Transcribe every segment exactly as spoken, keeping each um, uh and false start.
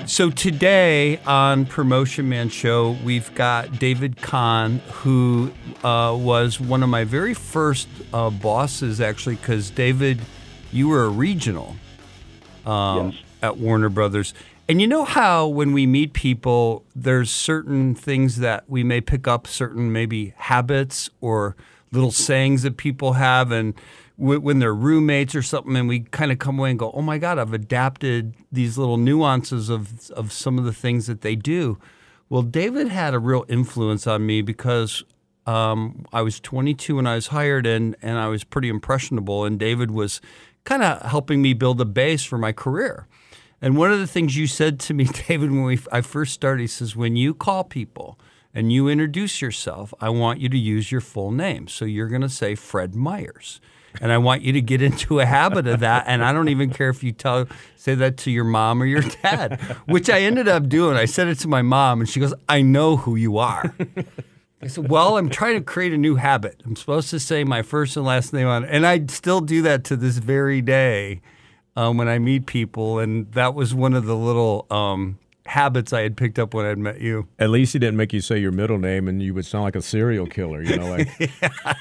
So today on Promotion Man Show, we've got David Kahn, who uh, was one of my very first uh, bosses, actually, because David, you were a regional um, yes. at Warner Brothers. And you know how when we meet people, there's certain things that we may pick up, certain maybe habits or little sayings that people have, and when they're roommates or something, and we kind of come away and go, oh my God, I've adapted these little nuances of of some of the things that they do. Well, David had a real influence on me because um, I was twenty-two when I was hired, and, and I was pretty impressionable, and David was kind of helping me build a base for my career. And one of the things you said to me, David, when we, I first started, he says, when you call people and you introduce yourself, I want you to use your full name. So you're going to say Fred Myers. And I want you to get into a habit of that. And I don't even care if you tell say that to your mom or your dad, which I ended up doing. I said it to my mom, and she goes, I know who you are. I said, well, I'm trying to create a new habit. I'm supposed to say my first and last name on it. And I still do that to this very day um, when I meet people. And that was one of the little um, habits I had picked up when I'd met you. At least he didn't make you say your middle name and you would sound like a serial killer, you know, like. yeah,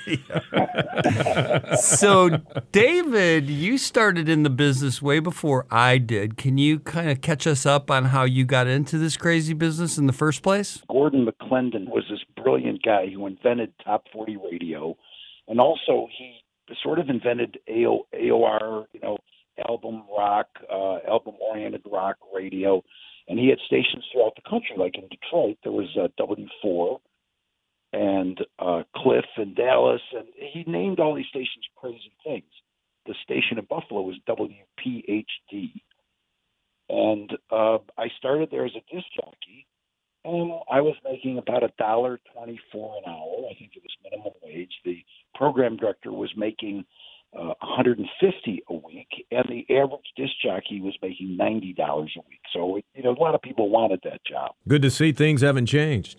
yeah. So, David, you started in the business way before I did. Can you kind of catch us up on how you got into this crazy business in the first place? Gordon McClendon was this brilliant guy who invented Top forty radio, and also he sort of invented A O, A O R, you know, album rock, uh, album-oriented rock radio. And he had stations throughout the country, like in Detroit, there was uh, W four and uh, Cliff and Dallas, and he named all these stations crazy things. The station in Buffalo was W P H D. And uh, I started there as a disc jockey, and I was making about a dollar twenty-four an hour. I think it was minimum wage. The program director was making Uh, one hundred fifty a week, and the average disc jockey was making ninety dollars a week. So, you know, a lot of people wanted that job. Good to see things haven't changed.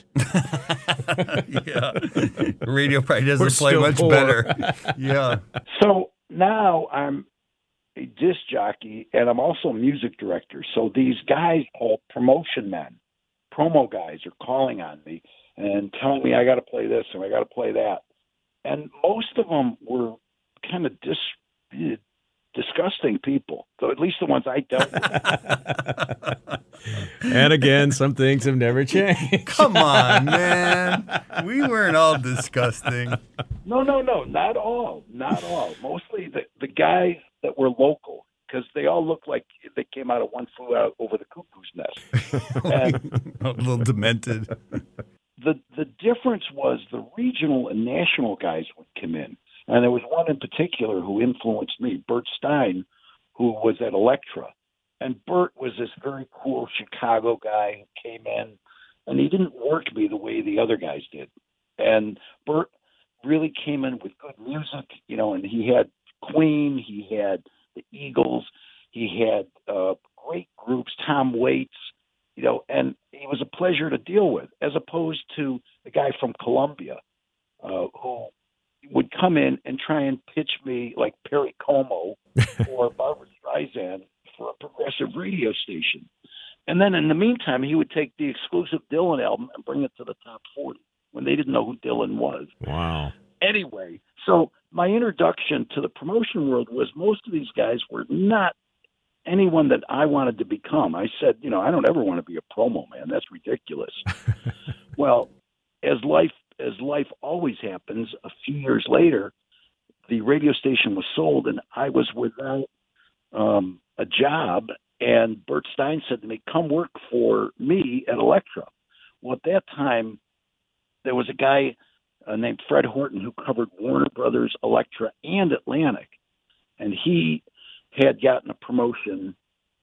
Yeah. Radio probably doesn't We're play still much poor. better. Yeah. So now I'm a disc jockey, and I'm also a music director. So these guys called promotion men, promo guys, are calling on me and telling me I got to play this and I got to play that. And most of them were kind of dis- disgusting people. So at least the ones I dealt with. And again, some things have never changed. Come on, man. We weren't all disgusting. No, no, no, not all, not all. Mostly the, the guys that were local, because they all looked like they came out of One Flew Out Over the Cuckoo's Nest. And A little demented. the the difference was the regional and national guys would come in. And there was one in particular who influenced me, Bert Stein, who was at Elektra. And Bert was this very cool Chicago guy who came in, and he didn't work me the way the other guys did. And Bert really came in with good music, you know, and he had Queen, he had the Eagles, he had uh, great groups, Tom Waits, you know, and he was a pleasure to deal with, as opposed to the guy from Columbia uh, who would come in and try and pitch me like Perry Como or Barbra Streisand for a progressive radio station. And then in the meantime, he would take the exclusive Dylan album and bring it to the top forty when they didn't know who Dylan was. Wow. Anyway, so my introduction to the promotion world was most of these guys were not anyone that I wanted to become. I said, you know, I don't ever want to be a promo man. That's ridiculous. Well, as life as life always happens, a few years later, the radio station was sold, and I was without um, a job. And Bert Stein said to me, come work for me at Elektra. Well, at that time, there was a guy uh, named Fred Horton who covered Warner Brothers, Elektra, and Atlantic. And he had gotten a promotion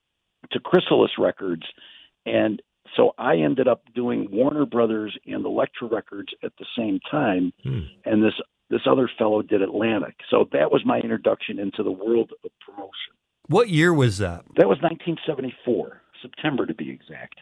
to Chrysalis Records, and so I ended up doing Warner Brothers and Elektra Records at the same time, Hmm. and this this other fellow did Atlantic. So that was my introduction into the world of promotion. What year was that? That was nineteen seventy-four, September to be exact.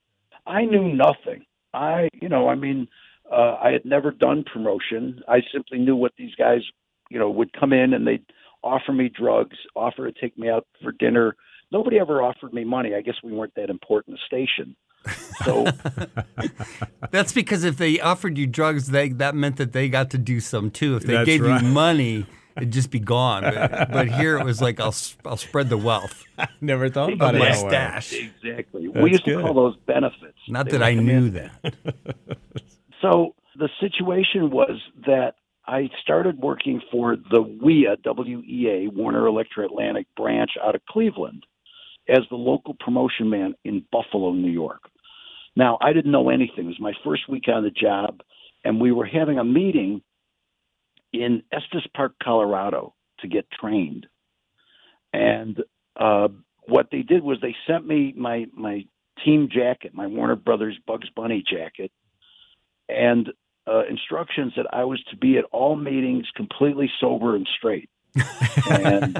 I knew nothing. I, you know, I mean, uh, I had never done promotion. I simply knew what these guys, you know, would come in and they'd offer me drugs, offer to take me out for dinner, nobody ever offered me money. I guess we weren't that important a station. So that's because if they offered you drugs, they that meant that they got to do some too. If they That's gave right. you money, it'd just be gone. But, but here it was like I'll I'll spread the wealth. Never thought about Of it my that way. stash. exactly, That's we used good. to call those benefits. Not They that would I come knew in. that. So the situation was that I started working for the W E A, W E A, Warner Electra Atlantic branch out of Cleveland as the local promotion man in Buffalo, New York. Now, I didn't know anything. It was my first week on the job, and we were having a meeting in Estes Park, Colorado to get trained. And uh, what they did was they sent me my, my team jacket, my Warner Brothers Bugs Bunny jacket, and uh, instructions that I was to be at all meetings completely sober and straight. And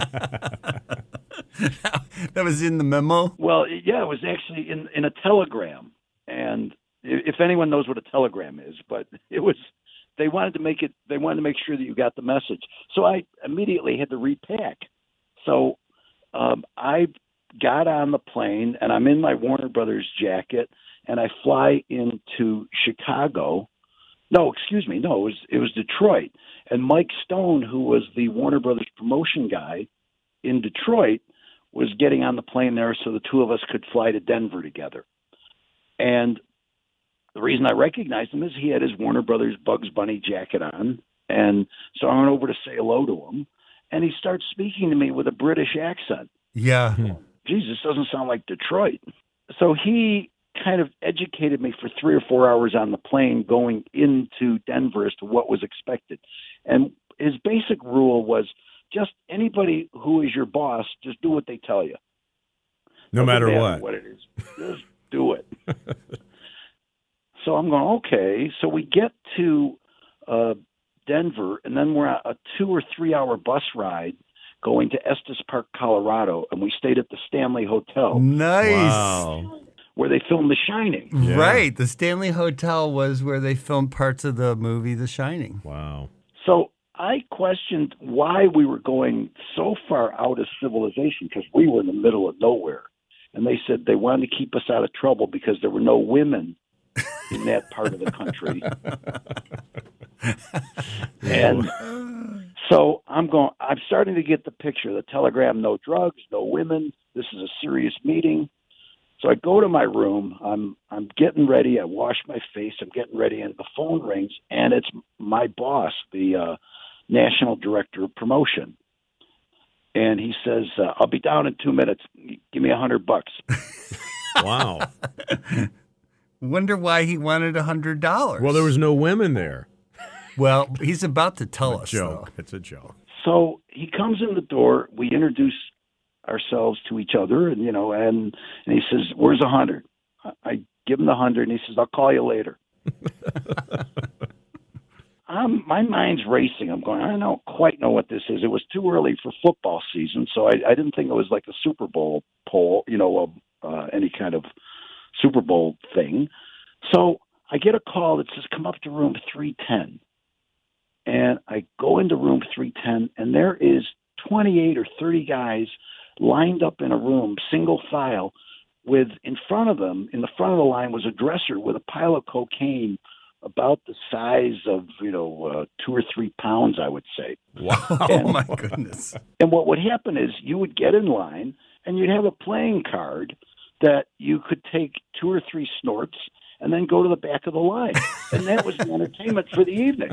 That was in the memo? well, yeah, it was actually in, in a telegram. And i- if anyone knows what a telegram is, but it was, they wanted to make it, they wanted to make sure that you got the message. So I immediately had to repack. So um, I got on the plane and I'm in my Warner Brothers jacket and I fly into Chicago. No, excuse me. No, it was, it was Detroit. And Mike Stone, who was the Warner Brothers promotion guy in Detroit, was getting on the plane there so the two of us could fly to Denver together. And the reason I recognized him is he had his Warner Brothers Bugs Bunny jacket on. And so I went over to say hello to him. And he starts speaking to me with a British accent. Yeah. Jesus, doesn't sound like Detroit. So he kind of educated me for three or four hours on the plane going into Denver as to what was expected. And his basic rule was just anybody who is your boss, just do what they tell you. No Doesn't matter what. what it is. Just do it. So I'm going, okay. So we get to uh, Denver, and then we're on a two or three hour bus ride going to Estes Park, Colorado, and we stayed at the Stanley Hotel Nice. Wow. where they filmed The Shining. Yeah. Right. The Stanley Hotel was where they filmed parts of the movie The Shining. Wow. So I questioned why we were going so far out of civilization because we were in the middle of nowhere. And they said they wanted to keep us out of trouble because there were no women in that part of the country. And so I'm going, I'm starting to get the picture. The telegram, no drugs, no women. This is a serious meeting. So I go to my room. I'm I'm getting ready. I wash my face. I'm getting ready, and the phone rings, and it's my boss, the uh, national director of promotion. And he says, uh, "I'll be down in two minutes. Give me a hundred bucks." Wow. Wonder why he wanted a hundred dollars. Well, there was no women there. Well, he's about to tell A us. joke. Though. It's a joke. So he comes in the door. We introduce ourselves to each other, and you know, and and he says, "Where's a hundred?" I, I give him the hundred, and he says, "I'll call you later." I'm, my mind's racing. I'm going, I don't quite know what this is. It was too early for football season, so I, I didn't think it was like a Super Bowl poll, you know, uh, any kind of Super Bowl thing. So I get a call that says, "Come up to room three ten." And I go into room three ten, and there is twenty-eight or thirty guys lined up in a room, single file, with in front of them, in the front of the line was a dresser with a pile of cocaine about the size of, you know, uh, two or three pounds, I would say. Wow. Oh, my goodness. And what would happen is you would get in line and you'd have a playing card that you could take two or three snorts and then go to the back of the line. And that was the entertainment for the evening.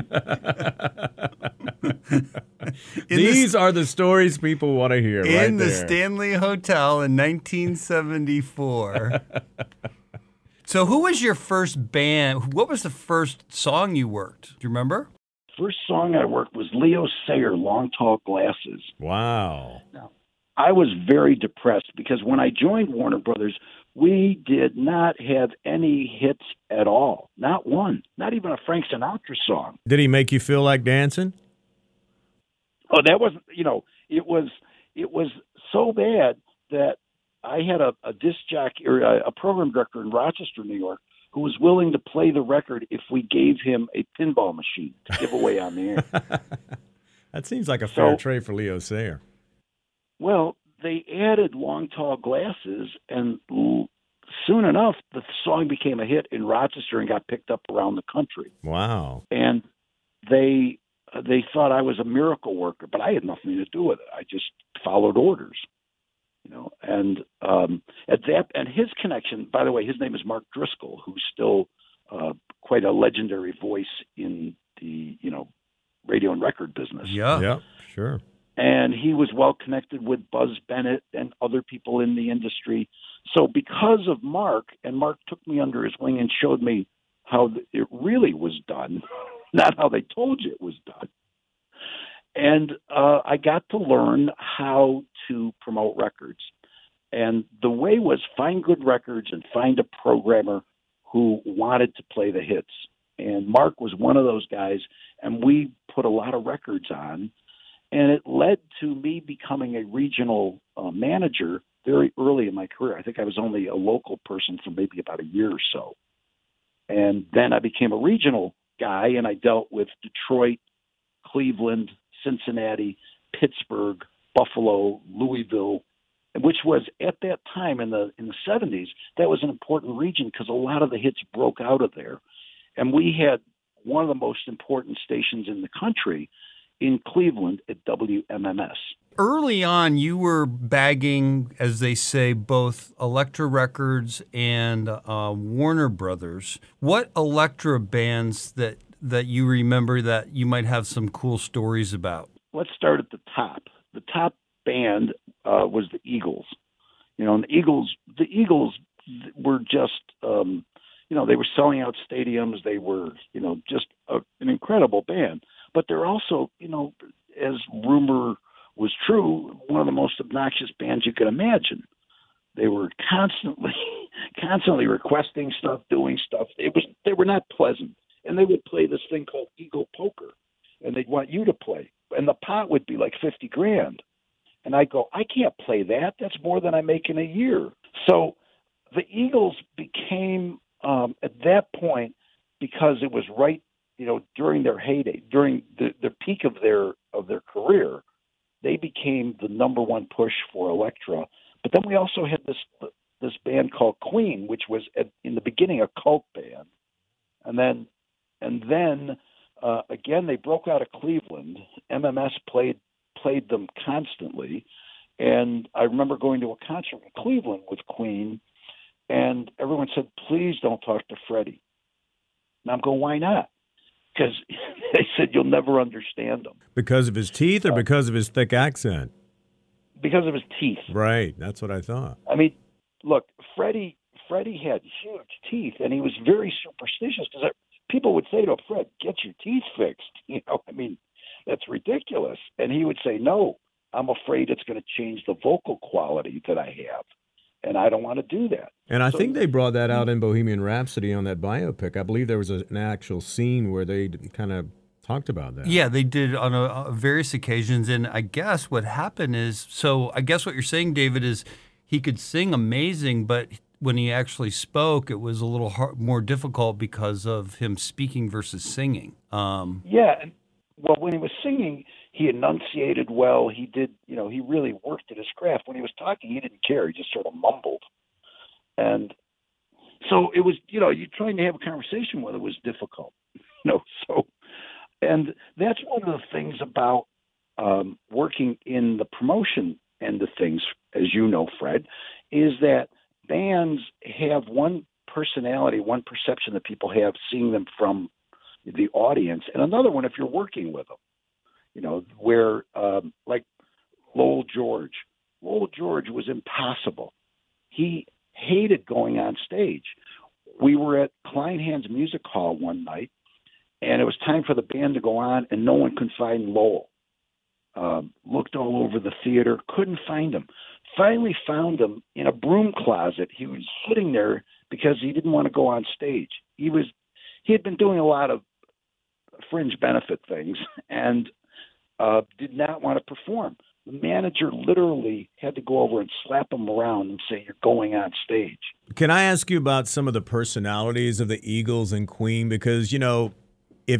These are the stories people want to hear. In right the there. Stanley Hotel in nineteen seventy-four. So who was your first band? What was the first song you worked? Do you remember? First song I worked was Leo Sayer, Long Tall Glasses. Wow. I was very depressed because when I joined Warner Brothers, we did not have any hits at all. Not one. Not even a Frank Sinatra song. Did he make you feel like dancing? Oh, that wasn't, you know, it was it was so bad that I had a, a disc jockey or a, a program director in Rochester, New York, who was willing to play the record if we gave him a pinball machine to give away on the air. That seems like a fair So- trade for Leo Sayer. Well, they added Long Tall Glasses, and l- soon enough, the song became a hit in Rochester and got picked up around the country. Wow. And they they thought I was a miracle worker, but I had nothing to do with it. I just followed orders, you know. And um, at that, and his connection, by the way, his name is Mark Driscoll, who's still uh, quite a legendary voice in the, you know, radio and record business. Yeah. Yeah, sure. And he was well connected with Buzz Bennett and other people in the industry. So because of Mark, and Mark took me under his wing and showed me how it really was done, not how they told you it was done. And uh, I got to learn how to promote records. And the way was find good records and find a programmer who wanted to play the hits. And Mark was one of those guys, and we put a lot of records on. And it led to me becoming a regional uh, manager very early in my career. I think I was only a local person for maybe about a year or so. And then I became a regional guy, and I dealt with Detroit, Cleveland, Cincinnati, Pittsburgh, Buffalo, Louisville, which was at that time in the in the seventies, that was an important region because a lot of the hits broke out of there. And we had one of the most important stations in the country in Cleveland at W M M S. Early on, you were bagging, as they say, both Elektra Records and uh, Warner Brothers. What Elektra bands that, that you remember that you might have some cool stories about? Let's start at the top. The top band uh, was the Eagles. You know, and the Eagles, the Eagles were just, um, you know, they were selling out stadiums. They were, you know, just a, an incredible band. But they're also, you know, as rumor was true, one of the most obnoxious bands you could imagine. They were constantly, constantly requesting stuff, doing stuff. It was they were not pleasant, and they would play this thing called Eagle Poker, and they'd want you to play, and the pot would be like fifty grand, and I go, I can't play that. That's more than I make in a year. So the Eagles became um, at that point, because it was right, you know, during their heyday, during the, the peak of their of their career, they became the number one push for Elektra. But then we also had this this band called Queen, which was at, in the beginning a cult band, and then and then uh, again they broke out of Cleveland. M M S played played them constantly, and I remember going to a concert in Cleveland with Queen, and everyone said, "Please don't talk to Freddie." And I'm going, "Why not?" Because they said you'll never understand him. Because of his teeth or because of his thick accent? Because of his teeth. Right, that's what I thought. I mean, look, Freddie Freddie had huge teeth, and he was very superstitious because people would say to him, "Fred, get your teeth fixed." You know, I mean, that's ridiculous. And he would say, "No, I'm afraid it's going to change the vocal quality that I have, and I don't want to do that." And I so, think they brought that out in Bohemian Rhapsody on that biopic. I believe there was a, an actual scene where they kind of talked about that. Yeah, they did on a, a various occasions. And I guess what happened is, so I guess what you're saying, David, is he could sing amazing, but when he actually spoke, it was a little hard, more difficult because of him speaking versus singing. Um, yeah, and, well, when he was singing, he enunciated well. He did, you know, he really worked at his craft. When he was talking, he didn't care. He just sort of mumbled. And so it was, you know, you trying to have a conversation with it was difficult, you know, so, and that's one of the things about um, working in the promotion end of things, as you know, Fred, is that bands have one personality, one perception that people have seeing them from the audience, and another one if you're working with them, you know, where um, like Lowell George. Lowell George was impossible. He hated going on stage. We were at Kleinhans Music Hall one night, and it was time for the band to go on, and no one could find Lowell. Um, looked all over the theater, couldn't find him. Finally found him in a broom closet. He was sitting there because he didn't want to go on stage. He was he had been doing a lot of fringe benefit things and uh, did not want to perform. The manager literally had to go over and slap him around and say, "You're going on stage." Can I ask you about some of the personalities of the Eagles and Queen? Because, you know, if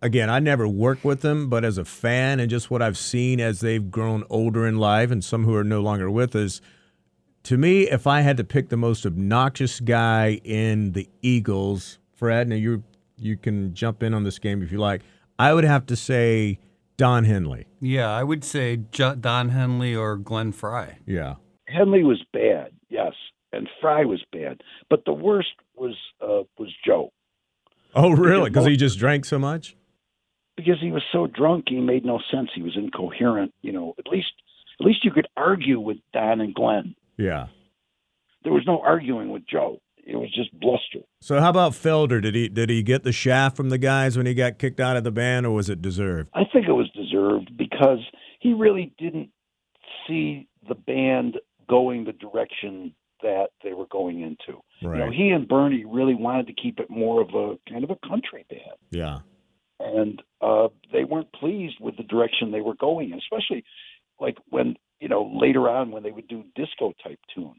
again, I never worked with them, but as a fan and just what I've seen as they've grown older in life and some who are no longer with us, to me, if I had to pick the most obnoxious guy in the Eagles, Fred, now you you can jump in on this game if you like, I would have to say Don Henley. Yeah, I would say Jo- Don Henley or Glenn Frey. Yeah. Henley was bad, yes, and Fry was bad, but the worst was uh, was Joe. Oh, really? Because he just drank so much? Because he was so drunk, he made no sense. He was incoherent. You know, at least at least you could argue with Don and Glenn. Yeah. There was no arguing with Joe. It was just bluster. So how about Felder? Did he did he get the shaft from the guys when he got kicked out of the band, or was it deserved? I think it was deserved because he really didn't see the band going the direction that they were going into. Right. You know, he and Bernie really wanted to keep it more of a kind of a country band. Yeah. And uh, they weren't pleased with the direction they were going in, especially like when, you know, later on when they would do disco type tunes.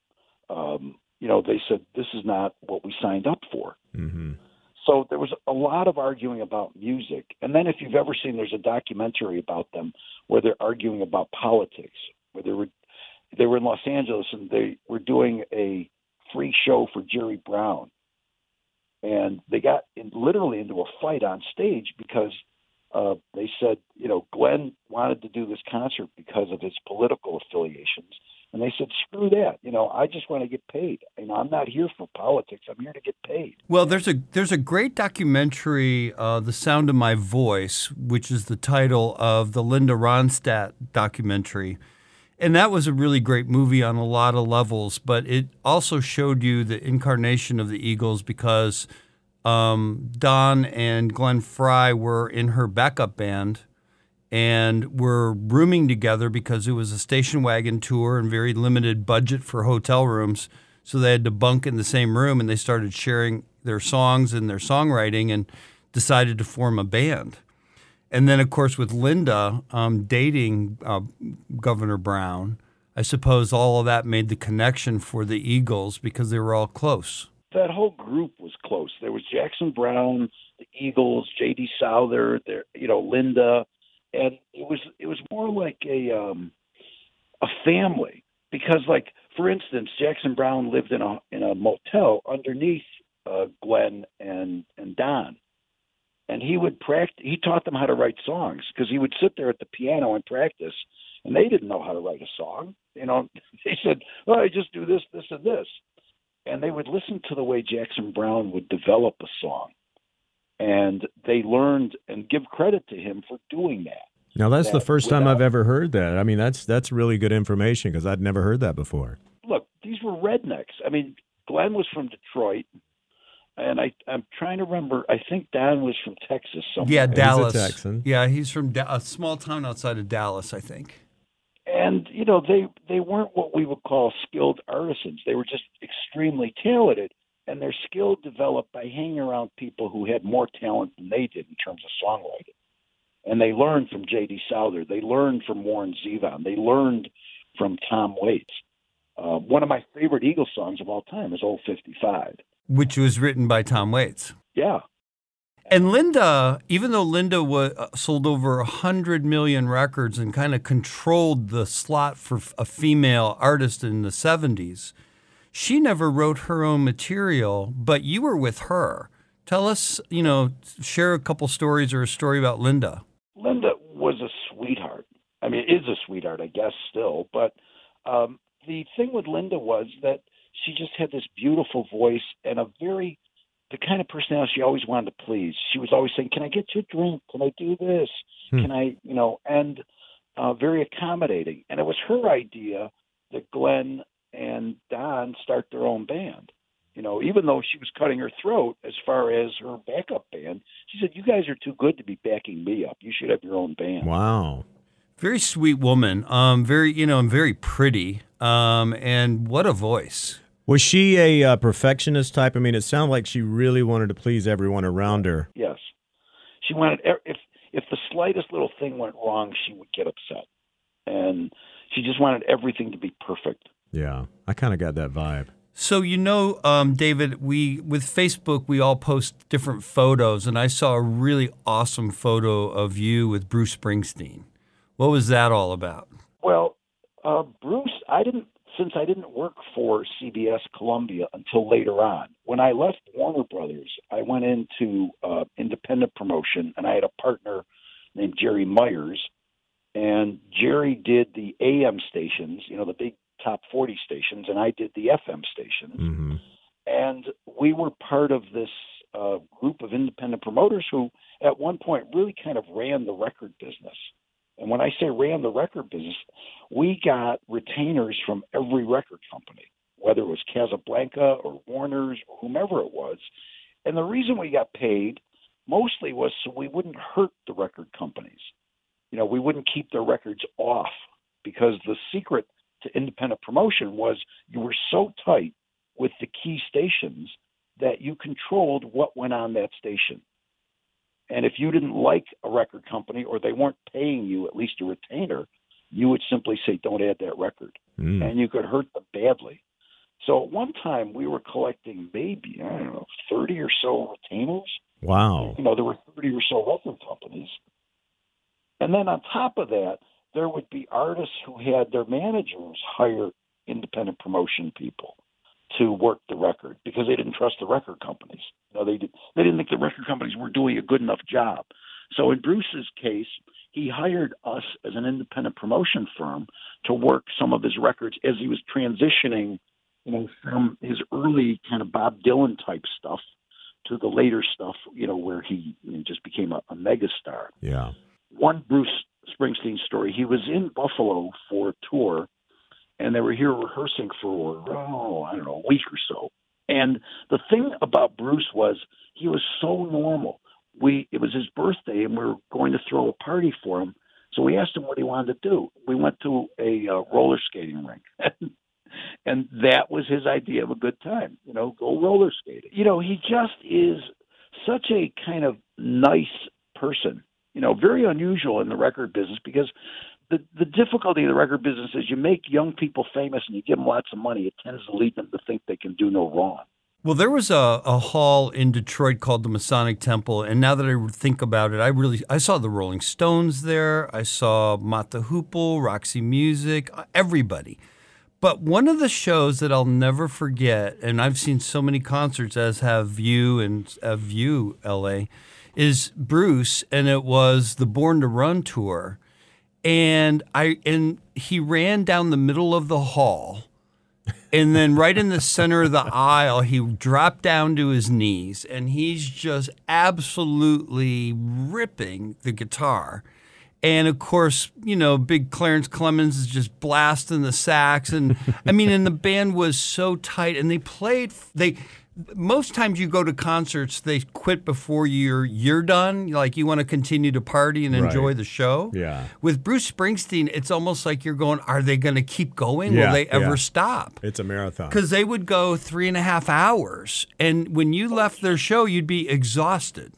Um, you know, they said, this is not what we signed up for. Mm-hmm. So there was a lot of arguing about music. And then if you've ever seen, there's a documentary about them where they're arguing about politics, where they were, they were in Los Angeles and they were doing a free show for Jerry Brown. And they got in, literally into a fight on stage because uh, they said, you know, Glenn wanted to do this concert because of his political affiliations. And they said, screw that. You know, I just want to get paid. You know, I'm not here for politics. I'm here to get paid. Well, there's a there's a great documentary, uh, The Sound of My Voice, which is the title of the Linda Ronstadt documentary. And that was a really great movie on a lot of levels, but it also showed you the incarnation of the Eagles because um, Don and Glenn Frey were in her backup band and were rooming together because it was a station wagon tour and very limited budget for hotel rooms. So they had to bunk in the same room, and they started sharing their songs and their songwriting and decided to form a band. And then, of course, with Linda um, dating uh, Governor Brown, I suppose all of that made the connection for the Eagles because they were all close. That whole group was close. There was Jackson Brown, the Eagles, J D Souther, there, you know, Linda, and it was it was more like a um, a family because, like, for instance, Jackson Brown lived in a in a motel underneath uh, Glenn and and Don. And he would practice. He taught them how to write songs because he would sit there at the piano and practice, and they didn't know how to write a song. You know, they said, "Oh, I just do this, this, and this," and they would listen to the way Jackson Brown would develop a song, and they learned and give credit to him for doing that. Now that's that the first time without, I've ever heard that. I mean, that's that's really good information because I'd never heard that before. Look, these were rednecks. I mean, Glenn was from Detroit. And I, I'm trying to remember. I think Don was from Texas somewhere. Yeah, Dallas. He's a Texan. Yeah, he's from da- a small town outside of Dallas, I think. And you know, they they weren't what we would call skilled artisans. They were just extremely talented, and their skill developed by hanging around people who had more talent than they did in terms of songwriting. And they learned from J D Souther. They learned from Warren Zevon. They learned from Tom Waits. Uh, one of my favorite Eagles songs of all time is Old fifty-five. Which was written by Tom Waits. Yeah. And Linda, even though Linda was, uh, sold over one hundred million records and kind of controlled the slot for a female artist in the seventies, she never wrote her own material, but you were with her. Tell us, you know, share a couple stories or a story about Linda. Linda was a sweetheart. I mean, is a sweetheart, I guess, still. But um, the thing with Linda was that she just had this beautiful voice and a very, the kind of personality she always wanted to please. She was always saying, can I get you a drink? Can I do this? Hmm. Can I, you know, and uh, very accommodating. And it was her idea that Glenn and Don start their own band. You know, even though she was cutting her throat as far as her backup band, she said, you guys are too good to be backing me up. You should have your own band. Wow. Very sweet woman. Um, very, you know, and very pretty. Um, and what a voice. Was she a uh, perfectionist type? I mean, it sounded like she really wanted to please everyone around her. Yes. She wanted, if if the slightest little thing went wrong, she would get upset. And she just wanted everything to be perfect. Yeah, I kind of got that vibe. So, you know, um, David, we with Facebook, we all post different photos, and I saw a really awesome photo of you with Bruce Springsteen. What was that all about? Well, uh, Bruce, I didn't, since I didn't work for C B S Columbia until later on. When I left Warner Brothers, I went into uh, independent promotion, and I had a partner named Jerry Myers, and Jerry did the A M stations, you know, the big top forty stations, and I did the F M stations. Mm-hmm. And we were part of this uh, group of independent promoters who, at one point, really kind of ran the record business. And when I say ran the record business, we got retainers from every record company, whether it was Casablanca or Warner's or whomever it was. And the reason we got paid mostly was so we wouldn't hurt the record companies. You know, we wouldn't keep their records off, because the secret to independent promotion was you were so tight with the key stations that you controlled what went on that station. And if you didn't like a record company or they weren't paying you at least a retainer, you would simply say, don't add that record. Mm. And you could hurt them badly. So at one time we were collecting maybe, I don't know, thirty or so retainers. Wow. You know, there were thirty or so record companies. And then on top of that, there would be artists who had their managers hire independent promotion people to work the record because they didn't trust the record companies. You know, they did, they didn't think the record companies were doing a good enough job. So in Bruce's case, he hired us as an independent promotion firm to work some of his records as he was transitioning, you know, from his early kind of Bob Dylan type stuff to the later stuff, you know, where he you know, just became a, a megastar. Yeah. One Bruce Springsteen story, he was in Buffalo for a tour, and they were here rehearsing for, oh, I don't know, a week or so. And the thing about Bruce was he was so normal. We It was his birthday, and we were going to throw a party for him. So we asked him what he wanted to do. We went to a uh, roller skating rink. And that was his idea of a good time, you know, go roller skating. You know, he just is such a kind of nice person, you know, very unusual in the record business, because the, the difficulty of the record business is you make young people famous and you give them lots of money. It tends to lead them to think they can do no wrong. Well, there was a, a hall in Detroit called the Masonic Temple, and now that I think about it, I really I saw the Rolling Stones there. I saw Mott the Hoople, Roxy Music, everybody. But one of the shows that I'll never forget, and I've seen so many concerts, as have you and have you, L A, is Bruce, and it was the Born to Run tour. And I and he ran down the middle of the hall, and then right in the center of the aisle, he dropped down to his knees, and he's just absolutely ripping the guitar. And, of course, you know, big Clarence Clemens is just blasting the sax. And, I mean, and the band was so tight. And they played – they most times you go to concerts, they quit before you're you're done. Like, you want to continue to party and enjoy Right. the show. Yeah. With Bruce Springsteen, it's almost like you're going, are they going to keep going? Yeah, Will they ever yeah. stop? It's a marathon. Because they would go three and a half hours. And when you left their show, you'd be exhausted.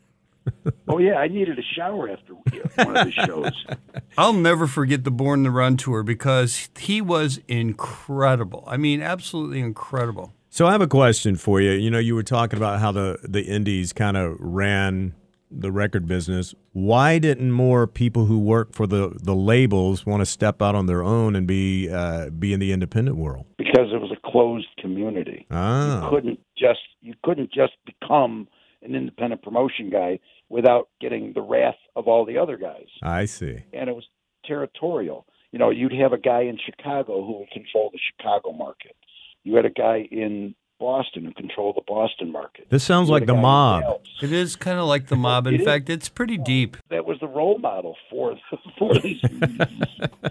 Oh, yeah, I needed a shower after one of his shows. I'll never forget the Born to Run tour because he was incredible. I mean, absolutely incredible. So I have a question for you. You know, you were talking about how the, the indies kind of ran the record business. Why didn't more people who work for the, the labels want to step out on their own and be uh, be in the independent world? Because it was a closed community. Ah. You couldn't just you couldn't just become an independent promotion guy without getting the wrath of all the other guys. I see. And it was territorial. You know, you'd have a guy in Chicago who would control the Chicago market. You had a guy in Boston who controlled the Boston market. This sounds You had like a the guy in mob. Dallas. It is kind of like the mob. In It is. fact, it's pretty deep. That was the role model for for these communities.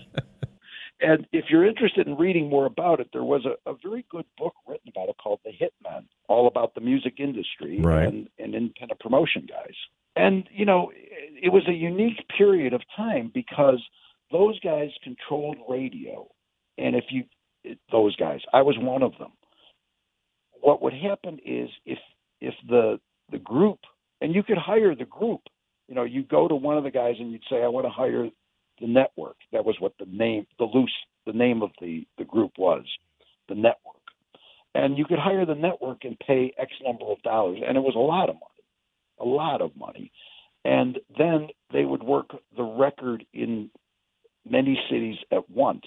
And if you're interested in reading more about it, there was a, a very good book written about it called The Hitmen, all about the music industry Right. and, and independent promotion guys. And, you know, it, it was a unique period of time because those guys controlled radio. And if you, those guys, I was one of them. What would happen is if if the the group, and you could hire the group, you know, you go to one of the guys and you'd say, I want to hire the network. That was what the name, the loose, the name of the, the group was, the network. And you could hire the network and pay X number of dollars, and it was a lot of money, a lot of money. And then they would work the record in many cities at once.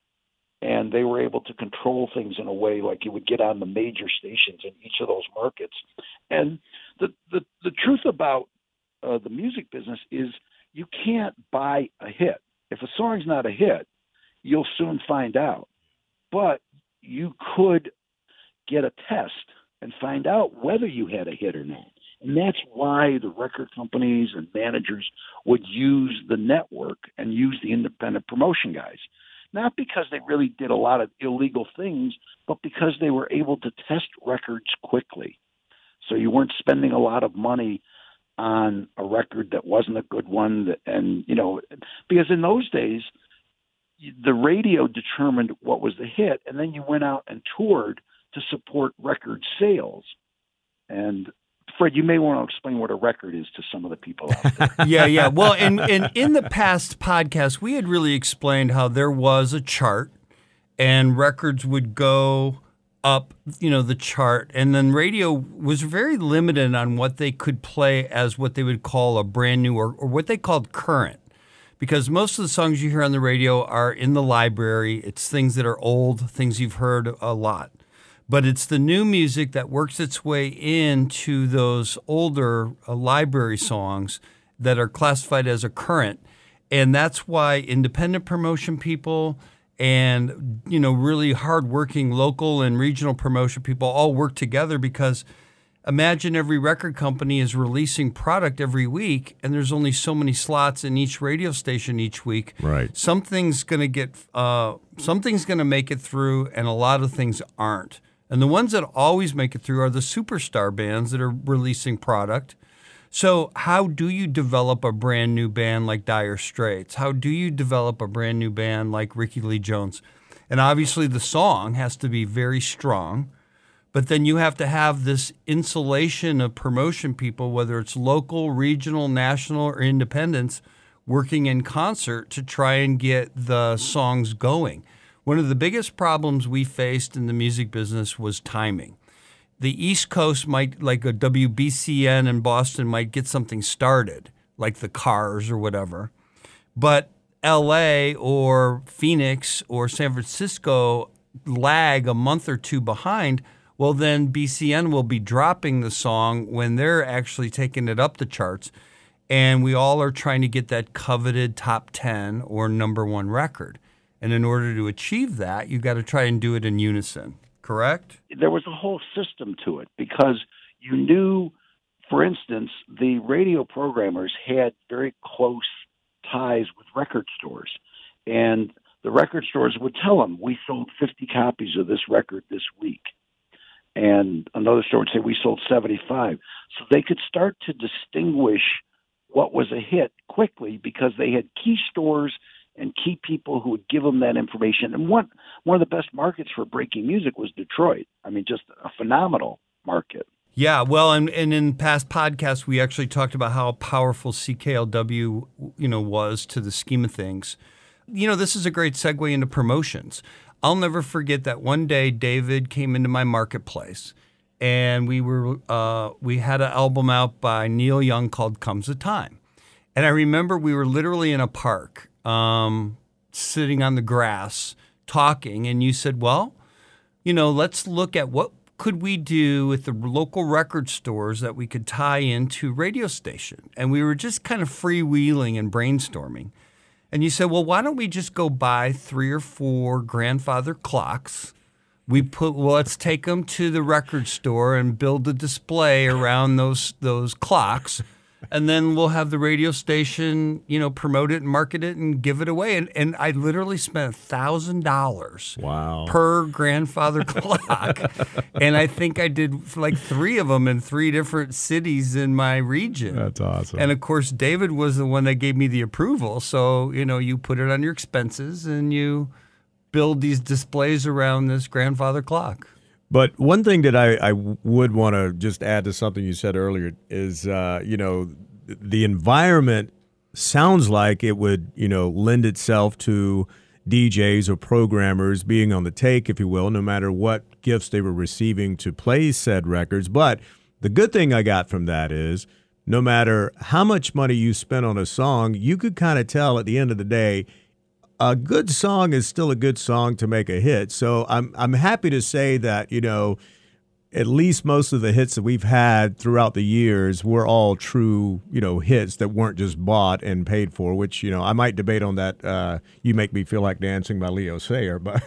And they were able to control things in a way like you would get on the major stations in each of those markets. And the the, the truth about uh, the music business is you can't buy a hit. If a song's not a hit, you'll soon find out. But you could get a test and find out whether you had a hit or not. And that's why the record companies and managers would use the network and use the independent promotion guys. Not because they really did a lot of illegal things, but because they were able to test records quickly. So you weren't spending a lot of money on a record that wasn't a good one. And, you know, because in those days, the radio determined what was the hit, and then you went out and toured to support record sales. And Fred, you may want to explain what a record is to some of the people out there. yeah, yeah. Well, in, in, in the past podcast, we had really explained how there was a chart and records would go up, you know, the chart. And then radio was very limited on what they could play as what they would call a brand new or, or what they called current. Because most of the songs you hear on the radio are in the library. It's things that are old, things you've heard a lot. But it's the new music that works its way into those older uh, library songs that are classified as a current. And that's why independent promotion people and, you know, really hardworking local and regional promotion people all work together, because imagine every record company is releasing product every week and there's only so many slots in each radio station each week. Right. Something's going to get uh, something's going to make it through, and a lot of things aren't. And the ones that always make it through are the superstar bands that are releasing product. So how do you develop a brand new band like Dire Straits? How do you develop a brand new band like Ricky Lee Jones? And obviously the song has to be very strong, but then you have to have this insulation of promotion people, whether it's local, regional, national, or independents, working in concert to try and get the songs going. One of the biggest problems we faced in the music business was timing. The East Coast might, like a W B C N in Boston, might get something started, like the Cars or whatever. But L A or Phoenix or San Francisco lag a month or two behind. Well, then B C N will be dropping the song when they're actually taking it up the charts. And we all are trying to get that coveted top ten or number one record. And in order to achieve that, you got to try and do it in unison, correct? There was a whole system to it, because you knew, for instance, the radio programmers had very close ties with record stores. And the record stores would tell them, we sold fifty copies of this record this week. And another store would say, we sold seventy-five. So they could start to distinguish what was a hit quickly, because they had key stores and key people who would give them that information. And one one of the best markets for breaking music was Detroit. I mean, just a phenomenal market. Yeah, well, and, and in past podcasts, we actually talked about how powerful C K L W, you know, was to the scheme of things. You know, this is a great segue into promotions. I'll never forget that one day David came into my marketplace, and we were uh, we had an album out by Neil Young called Comes a Time. And I remember we were literally in a park, um, sitting on the grass, talking, and you said, well, you know, let's look at what could we do with the local record stores that we could tie into radio station. And we were just kind of freewheeling and brainstorming. And you said, well, why don't we just go buy three or four grandfather clocks? We put, well, let's take them to the record store and build a display around those those clocks. And then we'll have the radio station, you know, promote it and market it and give it away. And and I literally spent one thousand dollars wow. per grandfather clock. And I think I did like three of them in three different cities in my region. That's awesome. And, of course, David was the one that gave me the approval. So, you know, you put it on your expenses and you build these displays around this grandfather clock. But one thing that I, I would want to just add to something you said earlier is, uh, you know, the environment sounds like it would, you know, lend itself to D Js or programmers being on the take, if you will, no matter what gifts they were receiving to play said records. But the good thing I got from that is no matter how much money you spent on a song, you could kind of tell at the end of the day, a good song is still a good song to make a hit. So I'm I'm happy to say that, you know, at least most of the hits that we've had throughout the years were all true, you know, hits that weren't just bought and paid for, which, you know, I might debate on that. Uh, You Make Me Feel Like Dancing by Leo Sayer. But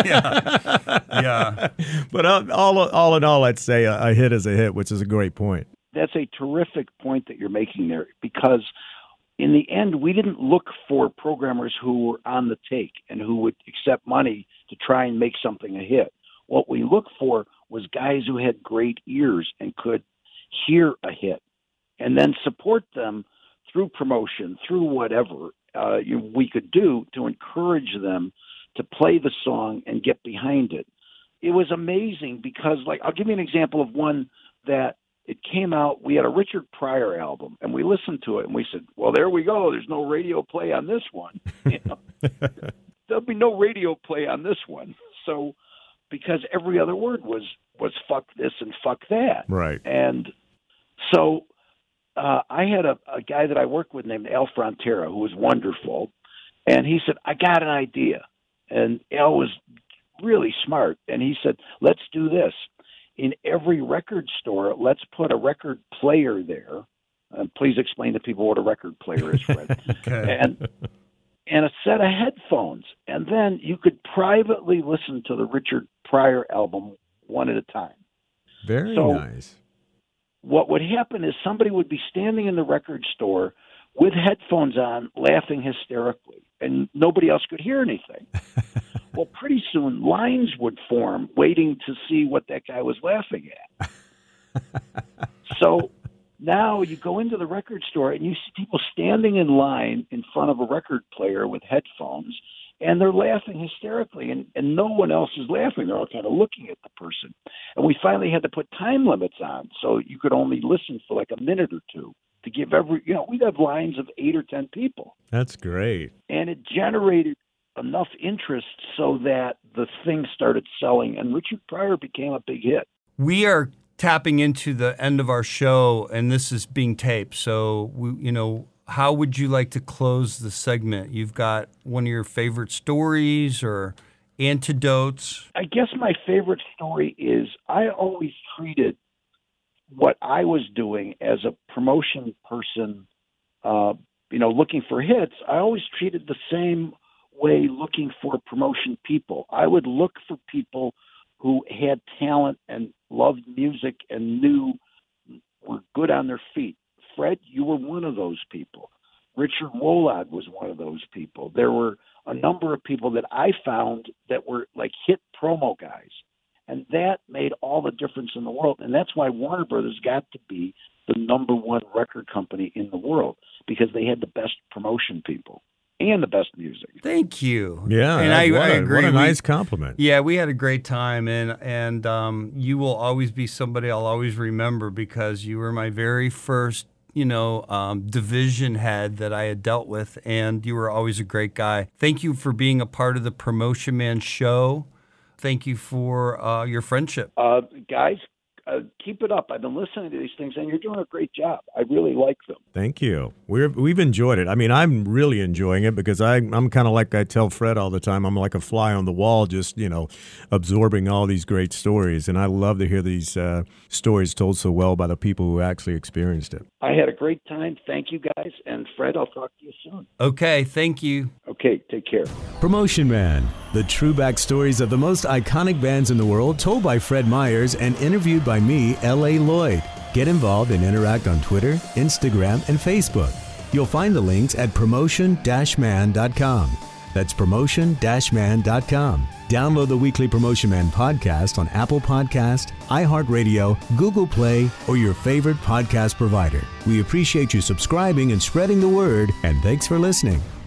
yeah. Yeah. But all, all in all, I'd say a, a hit is a hit, which is a great point. That's a terrific point that you're making there, because in the end, we didn't look for programmers who were on the take and who would accept money to try and make something a hit. What we looked for was guys who had great ears and could hear a hit and then support them through promotion, through whatever uh, you, we could do to encourage them to play the song and get behind it. It was amazing because, like, I'll give you an example of one that it came out. We had a Richard Pryor album, and we listened to it, and we said, well, there we go. There's no radio play on this one. You know? There'll be no radio play on this one. So because every other word was, was fuck this and fuck that. Right. And so uh, I had a, a guy that I worked with named Al Frontera, who was wonderful. And he said, I got an idea. And Al was really smart. And he said, let's do this. In every record store, let's put a record player there. Uh, please explain to people what a record player is, Fred. Okay. And and a set of headphones. And then you could privately listen to the Richard Pryor album one at a time. Very so nice. What would happen is somebody would be standing in the record store with headphones on, laughing hysterically, and nobody else could hear anything. Well, pretty soon lines would form waiting to see what that guy was laughing at. So now you go into the record store and you see people standing in line in front of a record player with headphones, and they're laughing hysterically, and, and no one else is laughing. They're all kind of looking at the person. And we finally had to put time limits on, so you could only listen for like a minute or two to give every, you know, we'd have lines of eight or ten people. That's great. And it generated enough interest so that the thing started selling, and Richard Pryor became a big hit. We are tapping into the end of our show, and this is being taped. So, we, you know, how would you like to close the segment? You've got one of your favorite stories or antidotes? I guess my favorite story is I always treated what I was doing as a promotion person, uh, you know, looking for hits. I always treated the same way looking for promotion people. I would look for people who had talent and loved music and knew were good on their feet. Fred, you were one of those people. Richard Wolad was one of those people. There were a number of people that I found that were like hit promo guys. And that made all the difference in the world. And that's why Warner Brothers got to be the number one record company in the world, because they had the best promotion people and the best music. Thank you. Yeah, and I, what I a, agree. What a We- nice compliment. Yeah, we had a great time, and and um, you will always be somebody I'll always remember, because you were my very first, you know, um, division head that I had dealt with, and you were always a great guy. Thank you for being a part of the Promotion Man show. Thank you for uh, your friendship. Uh, guys, uh, keep it up. I've been listening to these things, and you're doing a great job. I really like them. Thank you. We're, we've enjoyed it. I mean, I'm really enjoying it because I, I'm kind of like I tell Fred all the time, I'm like a fly on the wall, just, you know, absorbing all these great stories. And I love to hear these uh, stories told so well by the people who actually experienced it. I had a great time. Thank you, guys. And Fred, I'll talk to you soon. Okay, thank you. Okay, take care. Promotion Man, the true backstories of the most iconic bands in the world, told by Fred Myers and interviewed by me, L A. Lloyd. Get involved and interact on Twitter, Instagram, and Facebook. You'll find the links at promotion dash man dot com. That's promotion dash man dot com. Download the weekly Promotion Man podcast on Apple Podcast, iHeartRadio, Google Play, or your favorite podcast provider. We appreciate you subscribing and spreading the word, and thanks for listening.